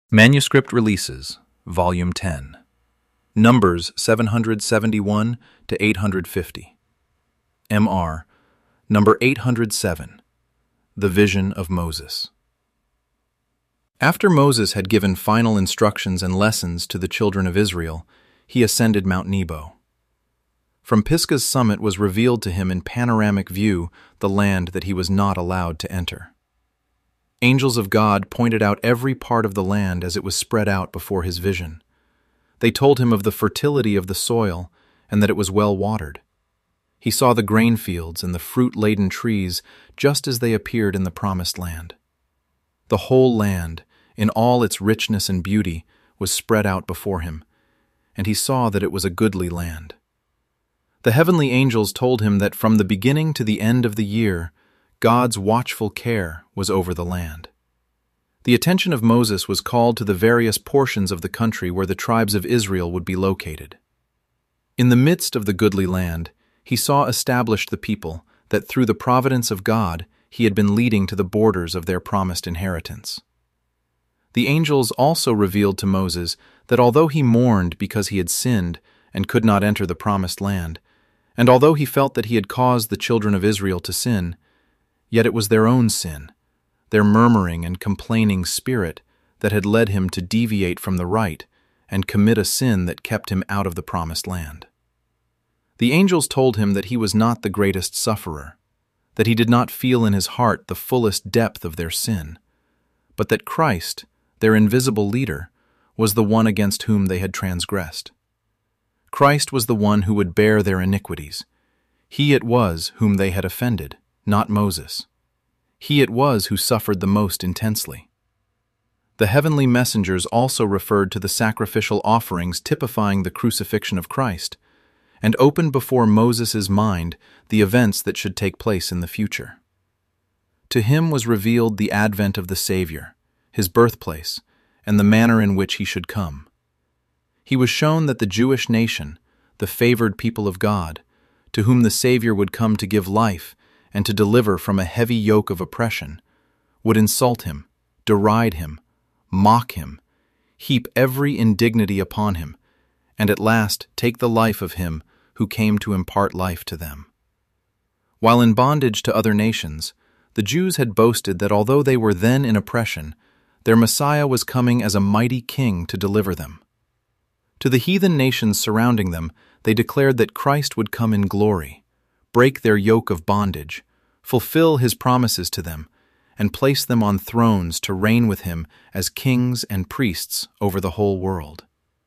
Manuscript Releases, Volume 10. Numbers 771 to 850. M.R. Number 807. The Vision of Moses. After Moses had given final instructions and lessons to the children of Israel, he ascended Mount Nebo. From Pisgah's summit was revealed to him in panoramic view the land that he was not allowed to enter. Angels of God pointed out every part of the land as it was spread out before his vision. They told him of the fertility of the soil and that it was well watered. He saw the grain fields and the fruit-laden trees just as they appeared in the promised land. The whole land, in all its richness and beauty, was spread out before him, and he saw that it was a goodly land. The heavenly angels told him that from the beginning to the end of the year, God's watchful care was over the land. The attention of Moses was called to the various portions of the country where the tribes of Israel would be located. In the midst of the goodly land, he saw established the people that through the providence of God he had been leading to the borders of their promised inheritance. The angels also revealed to Moses that although he mourned because he had sinned and could not enter the promised land, and although he felt that he had caused the children of Israel to sin, yet it was their own sin, their murmuring and complaining spirit, that had led him to deviate from the right and commit a sin that kept him out of the promised land. The angels told him that he was not the greatest sufferer, that he did not feel in his heart the fullest depth of their sin, but that Christ, their invisible leader, was the one against whom they had transgressed. Christ was the one who would bear their iniquities. He it was whom they had offended, not Moses. He it was who suffered the most intensely. The heavenly messengers also referred to the sacrificial offerings typifying the crucifixion of Christ, and opened before Moses' mind the events that should take place in the future. To him was revealed the advent of the Savior, his birthplace, and the manner in which he should come. He was shown that the Jewish nation, the favored people of God, to whom the Savior would come to give life and to deliver from a heavy yoke of oppression, would insult him, deride him, mock him, heap every indignity upon him, and at last take the life of him who came to impart life to them. While in bondage to other nations, the Jews had boasted that although they were then in oppression, their Messiah was coming as a mighty king to deliver them. To the heathen nations surrounding them, they declared that Christ would come in glory, break their yoke of bondage, fulfill his promises to them, and place them on thrones to reign with him as kings and priests over the whole world.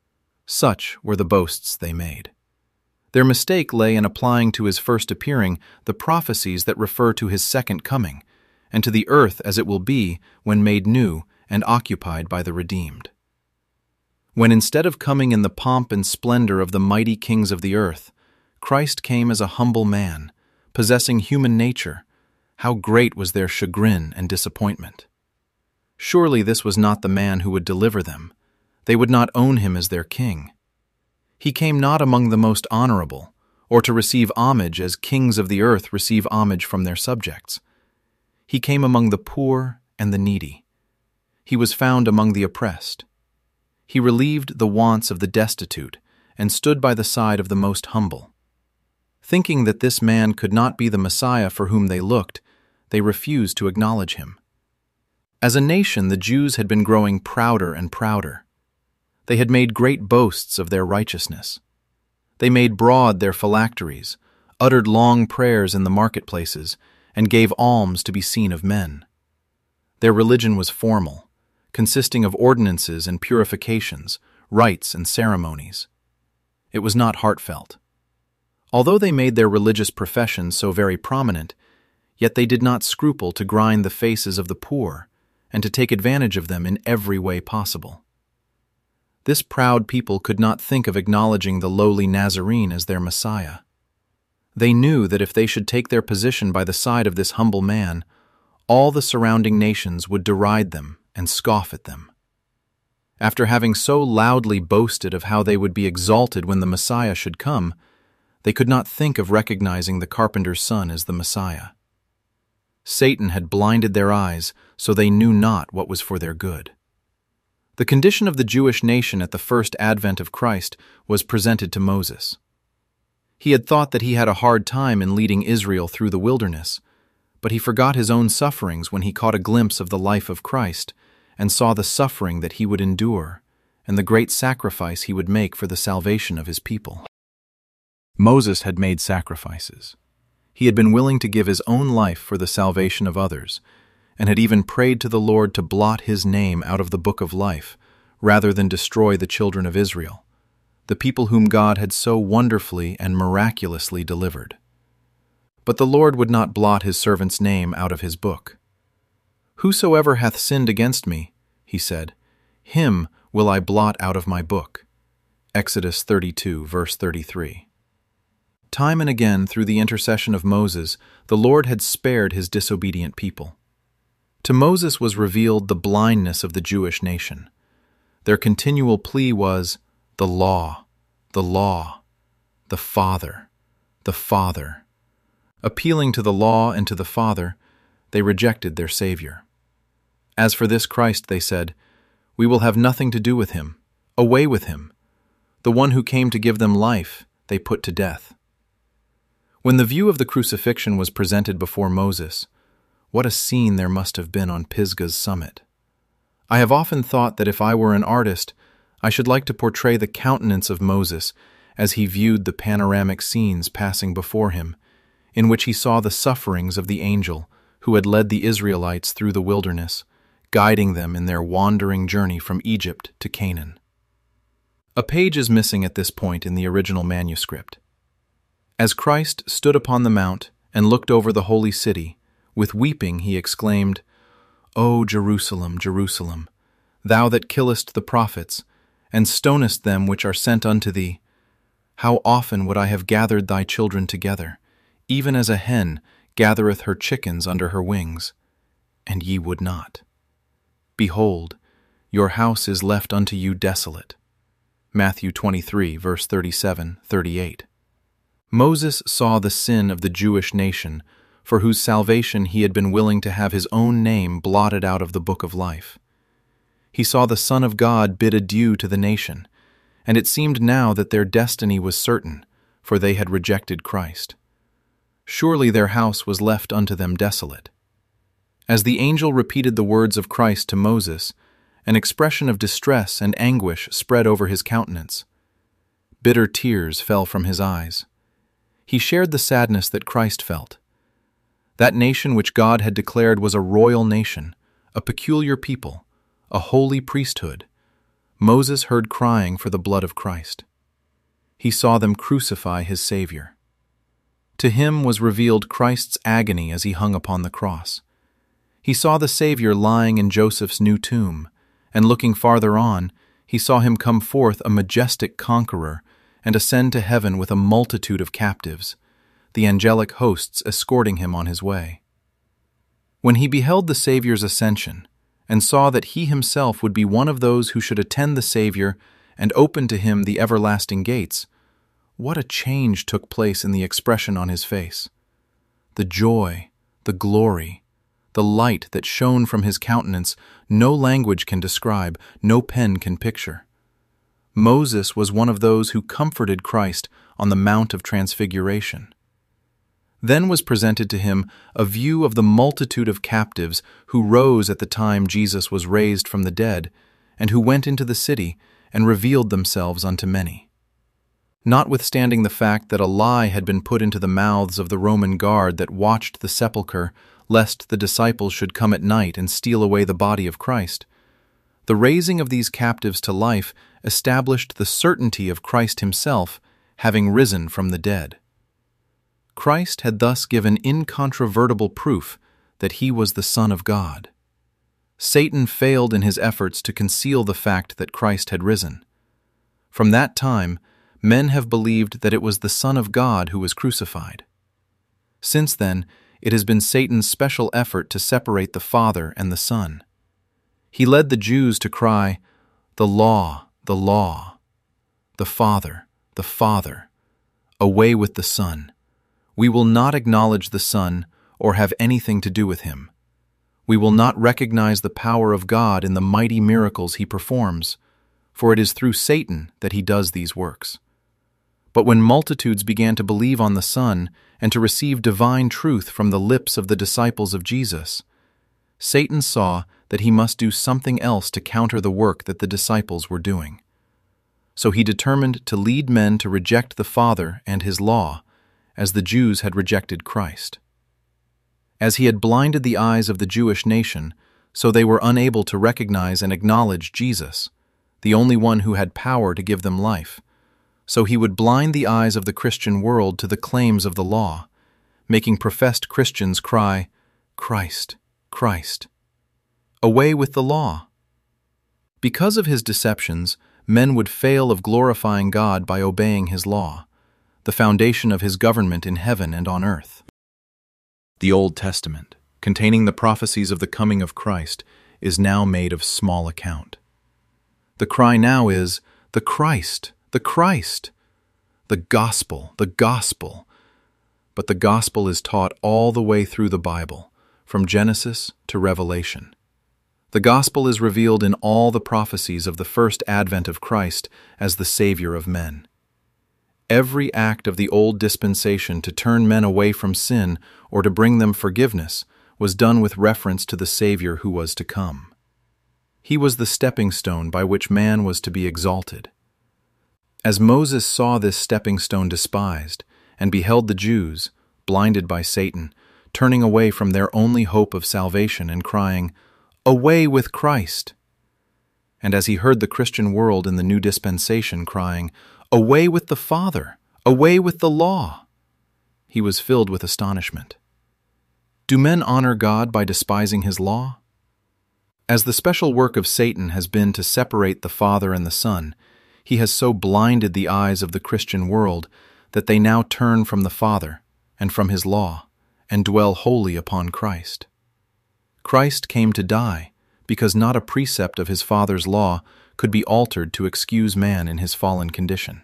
Such were the boasts they made. Their mistake lay in applying to his first appearing the prophecies that refer to his second coming, and to the earth as it will be when made new and occupied by the redeemed. When instead of coming in the pomp and splendor of the mighty kings of the earth, Christ came as a humble man, possessing human nature, how great was their chagrin and disappointment. Surely this was not the man who would deliver them. They would not own him as their king. He came not among the most honorable, or to receive homage as kings of the earth receive homage from their subjects. He came among the poor and the needy. He was found among the oppressed. He relieved the wants of the destitute and stood by the side of the most humble. Thinking that this man could not be the Messiah for whom they looked, they refused to acknowledge him. As a nation, the Jews had been growing prouder and prouder. They had made great boasts of their righteousness. They made broad their phylacteries, uttered long prayers in the marketplaces, and gave alms to be seen of men. Their religion was formal, consisting of ordinances and purifications, rites and ceremonies. It was not heartfelt. Although they made their religious professions so very prominent, yet they did not scruple to grind the faces of the poor and to take advantage of them in every way possible. This proud people could not think of acknowledging the lowly Nazarene as their Messiah. They knew that if they should take their position by the side of this humble man, all the surrounding nations would deride them and scoff at them. After having so loudly boasted of how they would be exalted when the Messiah should come, they could not think of recognizing the carpenter's son as the Messiah. Satan had blinded their eyes so they knew not what was for their good. The condition of the Jewish nation at the first advent of Christ was presented to Moses. He had thought that he had a hard time in leading Israel through the wilderness, but he forgot his own sufferings when he caught a glimpse of the life of Christ and saw the suffering that he would endure and the great sacrifice he would make for the salvation of his people. Moses had made sacrifices. He had been willing to give his own life for the salvation of others, and had even prayed to the Lord to blot his name out of the book of life, rather than destroy the children of Israel, the people whom God had so wonderfully and miraculously delivered. But the Lord would not blot his servant's name out of his book. "Whosoever hath sinned against me," he said, "him will I blot out of my book." Exodus 32, verse 33. Time and again, through the intercession of Moses, the Lord had spared his disobedient people. To Moses was revealed the blindness of the Jewish nation. Their continual plea was, the law, the law, the Father, the Father. Appealing to the law and to the Father, they rejected their Savior. As for this Christ, they said, "We will have nothing to do with him. Away with him." The one who came to give them life, they put to death. When the view of the crucifixion was presented before Moses, what a scene there must have been on Pisgah's summit. I have often thought that if I were an artist, I should like to portray the countenance of Moses as he viewed the panoramic scenes passing before him, in which he saw the sufferings of the angel who had led the Israelites through the wilderness, guiding them in their wandering journey from Egypt to Canaan. A page is missing at this point in the original manuscript. As Christ stood upon the mount and looked over the holy city, with weeping he exclaimed, "O Jerusalem, Jerusalem, thou that killest the prophets, and stonest them which are sent unto thee, how often would I have gathered thy children together, even as a hen gathereth her chickens under her wings, and ye would not. Behold, your house is left unto you desolate." Matthew 23, verse 37, 38. Moses saw the sin of the Jewish nation, for whose salvation he had been willing to have his own name blotted out of the book of life. He saw the Son of God bid adieu to the nation, and it seemed now that their destiny was certain, for they had rejected Christ. Surely their house was left unto them desolate. As the angel repeated the words of Christ to Moses, an expression of distress and anguish spread over his countenance. Bitter tears fell from his eyes. He shared the sadness that Christ felt. That nation which God had declared was a royal nation, a peculiar people, a holy priesthood, Moses heard crying for the blood of Christ. He saw them crucify his Savior. To him was revealed Christ's agony as he hung upon the cross. He saw the Savior lying in Joseph's new tomb, and looking farther on, he saw him come forth a majestic conqueror and ascend to heaven with a multitude of captives, the angelic hosts escorting him on his way. When he beheld the Savior's ascension, and saw that he himself would be one of those who should attend the Savior and open to him the everlasting gates, what a change took place in the expression on his face. The joy, the glory, the light that shone from his countenance, no language can describe, no pen can picture. Moses was one of those who comforted Christ on the Mount of Transfiguration. Then was presented to him a view of the multitude of captives who rose at the time Jesus was raised from the dead, and who went into the city and revealed themselves unto many. Notwithstanding the fact that a lie had been put into the mouths of the Roman guard that watched the sepulchre, lest the disciples should come at night and steal away the body of Christ, the raising of these captives to life established the certainty of Christ himself having risen from the dead. Christ had thus given incontrovertible proof that he was the Son of God. Satan failed in his efforts to conceal the fact that Christ had risen. From that time, men have believed that it was the Son of God who was crucified. Since then, it has been Satan's special effort to separate the Father and the Son. He led the Jews to cry, "The law, the law, the Father, the Father, away with the Son. We will not acknowledge the Son or have anything to do with him. we will not recognize the power of God in the mighty miracles he performs, for it is through Satan that he does these works. But when multitudes began to believe on the Son and to receive divine truth from the lips of the disciples of Jesus, Satan saw that he must do something else to counter the work that the disciples were doing. So he determined to lead men to reject the Father and his law, as the Jews had rejected Christ. As he had blinded the eyes of the Jewish nation, so they were unable to recognize and acknowledge Jesus, the only one who had power to give them life, so he would blind the eyes of the Christian world to the claims of the law, making professed Christians cry, "Christ, Christ." Away with the law. Because of his deceptions, men would fail of glorifying God by obeying his law, the foundation of his government in heaven and on earth. The Old Testament, containing the prophecies of the coming of Christ, is now made of small account. The cry now is, "The Christ, the Christ!" The gospel, the gospel. But the gospel is taught all the way through the Bible, from Genesis to Revelation. The gospel is revealed in all the prophecies of the first advent of Christ as the Savior of men. Every act of the old dispensation to turn men away from sin or to bring them forgiveness was done with reference to the Savior who was to come. He was the stepping stone by which man was to be exalted. As Moses saw this stepping stone despised and beheld the Jews, blinded by Satan, turning away from their only hope of salvation and crying, "Away with Christ!" And as he heard the Christian world in the new dispensation crying, "Away with the Father! Away with the law!" he was filled with astonishment. Do men honor God by despising his law? As the special work of Satan has been to separate the Father and the Son, he has so blinded the eyes of the Christian world that they now turn from the Father and from his law and dwell wholly upon Christ. Christ came to die because not a precept of his Father's law could be altered to excuse man in his fallen condition.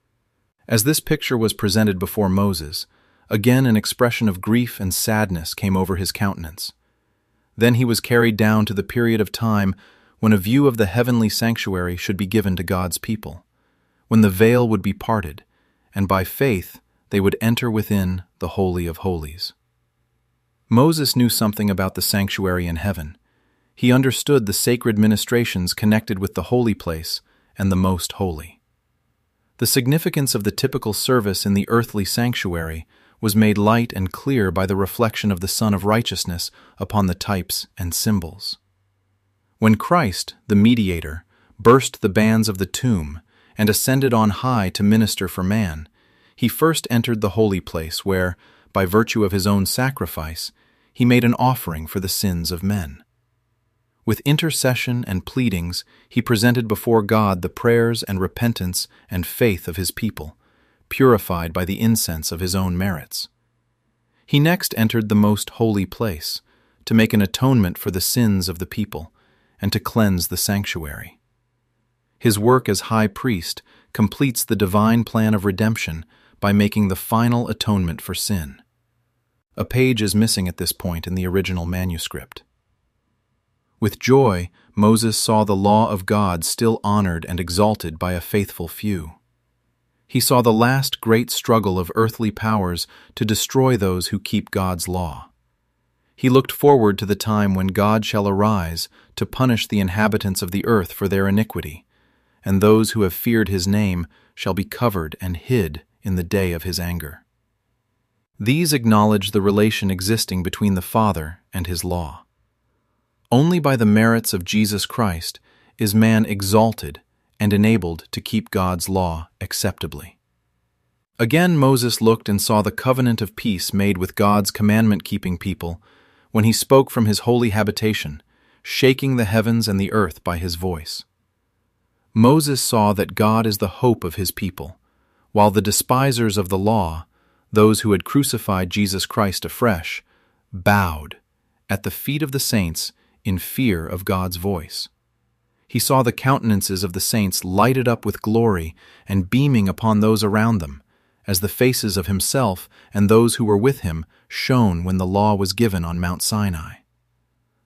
As this picture was presented before Moses, again an expression of grief and sadness came over his countenance. Then he was carried down to the period of time when a view of the heavenly sanctuary should be given to God's people, when the veil would be parted, and by faith they would enter within the Holy of Holies. Moses knew something about the sanctuary in heaven. He understood the sacred ministrations connected with the holy place and the most holy. The significance of the typical service in the earthly sanctuary was made light and clear by the reflection of the Sun of Righteousness upon the types and symbols. When Christ, the mediator, burst the bands of the tomb and ascended on high to minister for man, he first entered the holy place where, by virtue of his own sacrifice, he made an offering for the sins of men. With intercession and pleadings, he presented before God the prayers and repentance and faith of his people, purified by the incense of his own merits. He next entered the most holy place, to make an atonement for the sins of the people, and to cleanse the sanctuary. His work as high priest completes the divine plan of redemption by making the final atonement for sin. A page is missing at this point in the original manuscript. With joy, Moses saw the law of God still honored and exalted by a faithful few. He saw the last great struggle of earthly powers to destroy those who keep God's law. He looked forward to the time when God shall arise to punish the inhabitants of the earth for their iniquity, and those who have feared his name shall be covered and hid in the day of his anger. These acknowledge the relation existing between the Father and his law. Only by the merits of Jesus Christ is man exalted and enabled to keep God's law acceptably. Again Moses looked and saw the covenant of peace made with God's commandment-keeping people when he spoke from his holy habitation, shaking the heavens and the earth by his voice. Moses saw that God is the hope of his people, while the despisers of the law, those who had crucified Jesus Christ afresh, bowed at the feet of the saints in fear of God's voice. He saw the countenances of the saints lighted up with glory and beaming upon those around them, as the faces of himself and those who were with him shone when the law was given on Mount Sinai.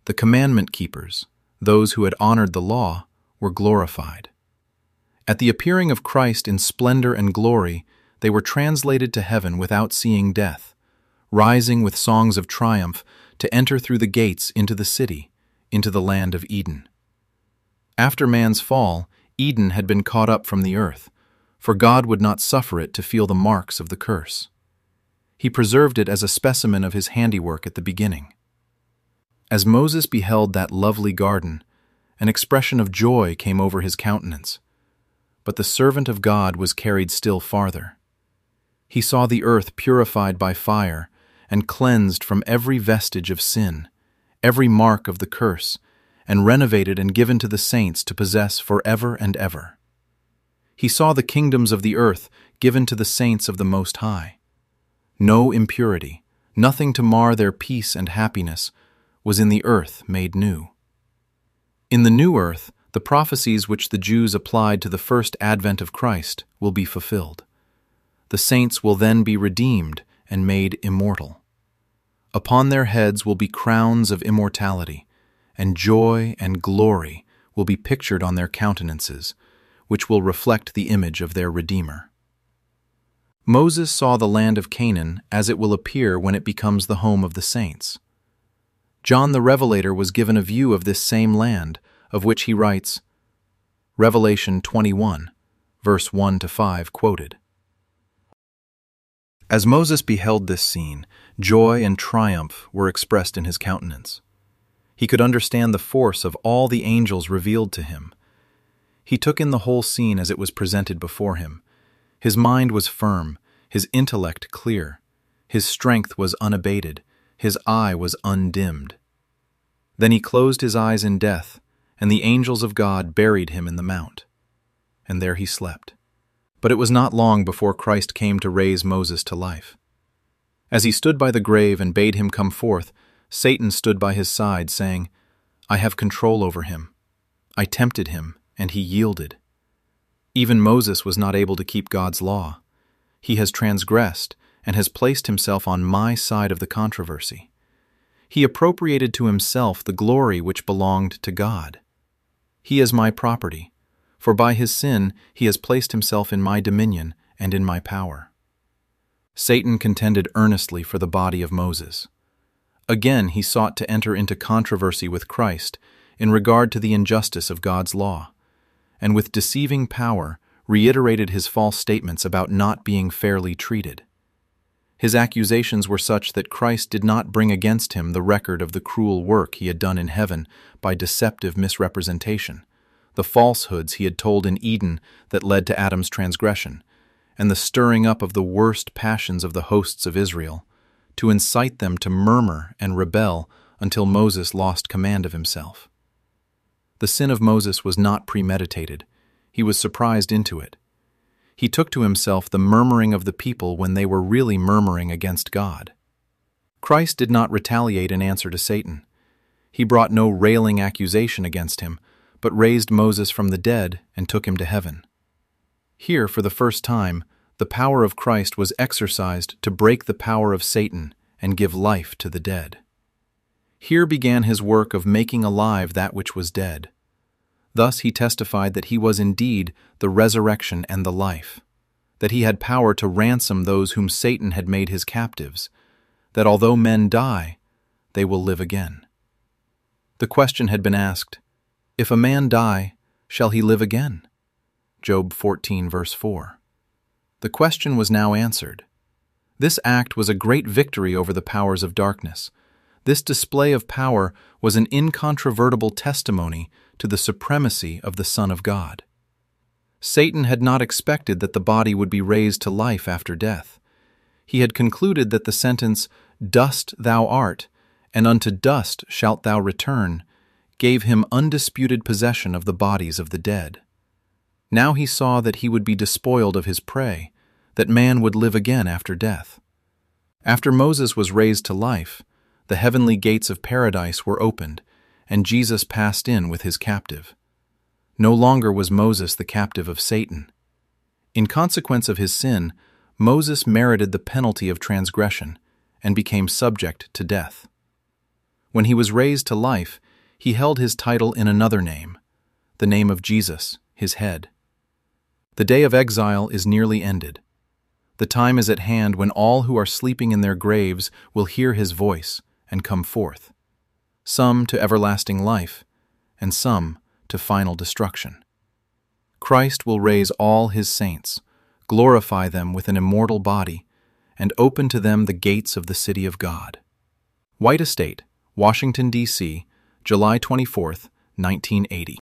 The commandment keepers, those who had honored the law, were glorified. At the appearing of Christ in splendor and glory, they were translated to heaven without seeing death, rising with songs of triumph to enter through the gates into the city, into the land of Eden. After man's fall, Eden had been caught up from the earth, for God would not suffer it to feel the marks of the curse. He preserved it as a specimen of his handiwork at the beginning. As Moses beheld that lovely garden, an expression of joy came over his countenance. But the servant of God was carried still farther. He saw the earth purified by fire and cleansed from every vestige of sin, every mark of the curse, and renovated and given to the saints to possess forever and ever. He saw the kingdoms of the earth given to the saints of the Most High. No impurity, nothing to mar their peace and happiness, was in the earth made new. In the new earth, the prophecies which the Jews applied to the first advent of Christ will be fulfilled. The saints will then be redeemed and made immortal. Upon their heads will be crowns of immortality, and joy and glory will be pictured on their countenances, which will reflect the image of their Redeemer. Moses saw the land of Canaan as it will appear when it becomes the home of the saints. John the Revelator was given a view of this same land, of which he writes, Revelation 21, verse 1-5 quoted. As Moses beheld this scene, joy and triumph were expressed in his countenance. He could understand the force of all the angels revealed to him. He took in the whole scene as it was presented before him. His mind was firm, his intellect clear, his strength was unabated, his eye was undimmed. Then he closed his eyes in death, and the angels of God buried him in the mount. And there he slept. But it was not long before Christ came to raise Moses to life. As he stood by the grave and bade him come forth, Satan stood by his side, saying, I have control over him. I tempted him, and he yielded. Even Moses was not able to keep God's law. He has transgressed and has placed himself on my side of the controversy. He appropriated to himself the glory which belonged to God. He is my property, for by his sin he has placed himself in my dominion and in my power. Satan contended earnestly for the body of Moses. Again he sought to enter into controversy with Christ in regard to the injustice of God's law, and with deceiving power reiterated his false statements about not being fairly treated. His accusations were such that Christ did not bring against him the record of the cruel work he had done in heaven by deceptive misrepresentation, the falsehoods he had told in Eden that led to Adam's transgression, and the stirring up of the worst passions of the hosts of Israel, to incite them to murmur and rebel until Moses lost command of himself. The sin of Moses was not premeditated. He was surprised into it. He took to himself the murmuring of the people when they were really murmuring against God. Christ did not retaliate in answer to Satan. He brought no railing accusation against him, but raised Moses from the dead and took him to heaven. Here, for the first time, the power of Christ was exercised to break the power of Satan and give life to the dead. Here began his work of making alive that which was dead. Thus he testified that he was indeed the resurrection and the life, that he had power to ransom those whom Satan had made his captives, that although men die, they will live again. The question had been asked, if a man die, shall he live again? Job 14, verse 4. The question was now answered. This act was a great victory over the powers of darkness. This display of power was an incontrovertible testimony to the supremacy of the Son of God. Satan had not expected that the body would be raised to life after death. He had concluded that the sentence, "Dust thou art, and unto dust shalt thou return," gave him undisputed possession of the bodies of the dead. Now he saw that he would be despoiled of his prey, that man would live again after death. After Moses was raised to life, the heavenly gates of paradise were opened, and Jesus passed in with his captive. No longer was Moses the captive of Satan. In consequence of his sin, Moses merited the penalty of transgression and became subject to death. When he was raised to life, he held his title in another name, the name of Jesus, his head. The day of exile is nearly ended. The time is at hand when all who are sleeping in their graves will hear his voice and come forth, some to everlasting life, and some to final destruction. Christ will raise all his saints, glorify them with an immortal body, and open to them the gates of the city of God. White Estate, Washington, D.C., July 24, 1980.